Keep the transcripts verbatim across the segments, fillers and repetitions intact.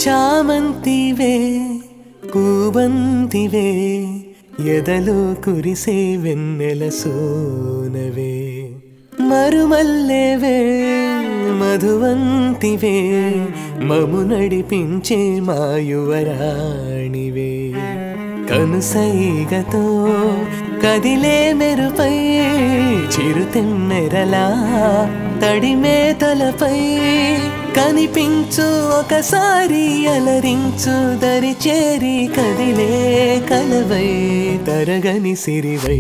చామంతివే పూబంతివే ఎదలో కురిసే వెన్నెల సోనవే మరుమల్లెవే మధువంతివే మము నడిపించే మాయువరాణివే కనుసైగతో కదిలే మెరుపై చిరుతెమ్మెరలా తడిమే తలపై కనిపించు ఒకసారి అలరించు దరి చేరి కదిలే కలవై తరగని సిరివై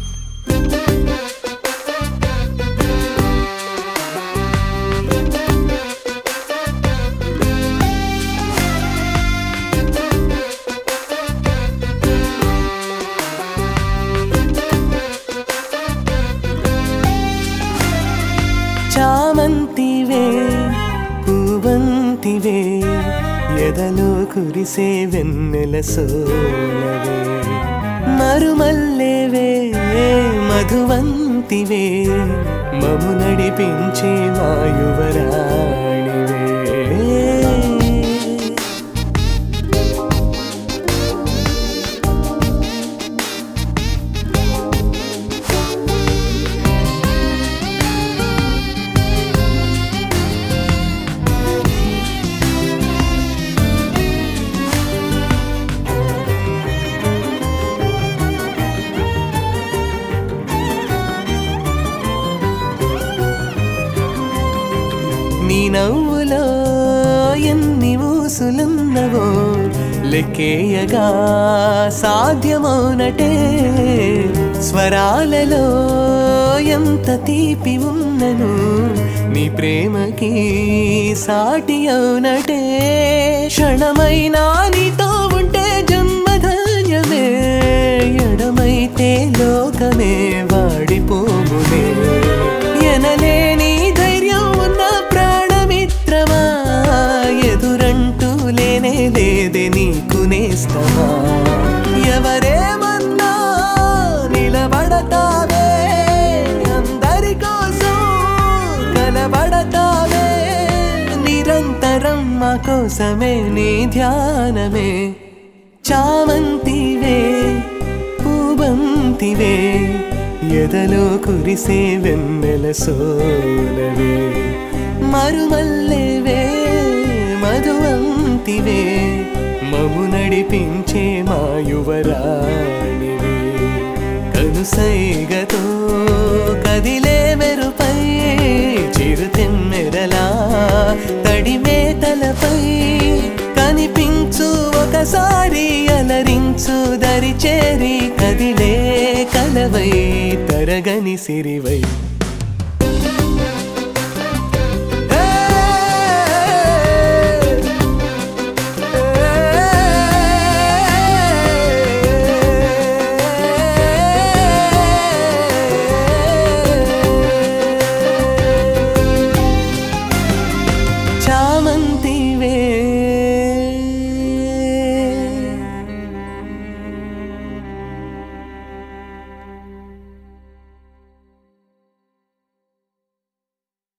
చామంతివే పూవంతివే ఎదలో కురిసే వెన్నెల సోనవే మరుమల్లెవే మధువంతివే మము నడిపించే మాయువరాణివే నీ నవ్వులో ఎన్ని ఊసులున్నవో లెక్కేయగా సాధ్యమౌనటే స్వరాలలో ఎంత తీపి ఉన్నను నీ ప్రేమకి సాటి అవునటే క్షణమైనా నీతో ఉంటే జన్మధన్యమే ఎడమైతే లోకమే వాడిపోమునే ఎనలేని ధైర్యం ఉన్న ప్రాణమిత్రమా ఎదురంటూ లేనే లేదే నీకు నేస్తమా ఎవరేమన్నా నిలబడతావే అందరి కోసం కలబడతావే నిరంతరం మా కోసమే నీ ధ్యానమే చామంతివే పూబంతివే ఎదలో కురిసే వెన్నెల సోనవే మరుమల్లెవే మధువంతివే మము నడిపించే మాయువరాణివే కనుసైగతో కదిలే మెరుపై చిరుతెమ్మెరలా తడిమే తలపై కనిపించు ఒకసారి అలరించు దరి చేరి కదిలే కలవై తరగని సిరివై